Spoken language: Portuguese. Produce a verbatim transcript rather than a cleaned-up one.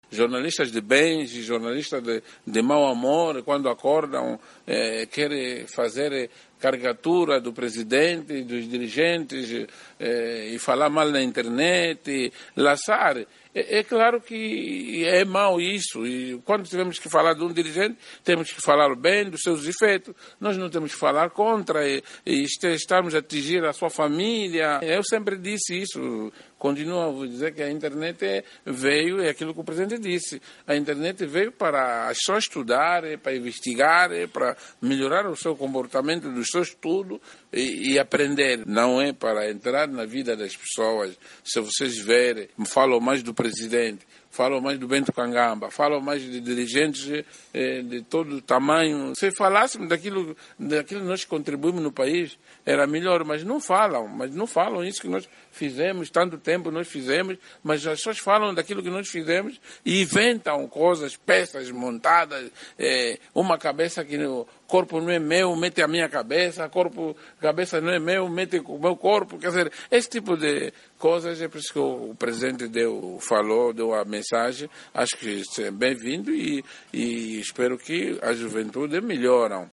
jornalistas de bens e jornalistas de, de mau amor, quando acordam, eh, querem fazer caricatura do presidente, dos dirigentes, eh, e falar mal na internet, laçar. É, é claro que é mau isso, e quando temos que falar de um dirigente, temos que falar bem dos seus efeitos, nós não temos que falar contra, e, e estamos a atingir a sua família. Eu sempre disse isso, continuo a dizer que a internet veio, é aquilo que o presidente disse, a internet veio para as pessoas estudarem, para investigarem, para melhorar o seu comportamento, do seu estudo e, e aprender. Não é para entrar na vida das pessoas. Se vocês verem, falam mais do presidente, falam mais do Bento Kangamba, falam mais de dirigentes eh, de todo tamanho. Se falássemos daquilo, daquilo que nós contribuímos no país, era melhor, mas não falam, mas não falam isso que nós fizemos, tanto tempo nós fizemos, mas as pessoas falam daquilo que nós fizemos e inventam coisas, peças montadas, eh, uma cabeça que o corpo não é meu, mete a minha cabeça, corpo, cabeça não é meu, mete o meu corpo, quer dizer, esse tipo de coisas, é por isso que o presidente deu, falou, deu a mensagem, acho que é bem-vindo e, e espero que a juventude melhoram.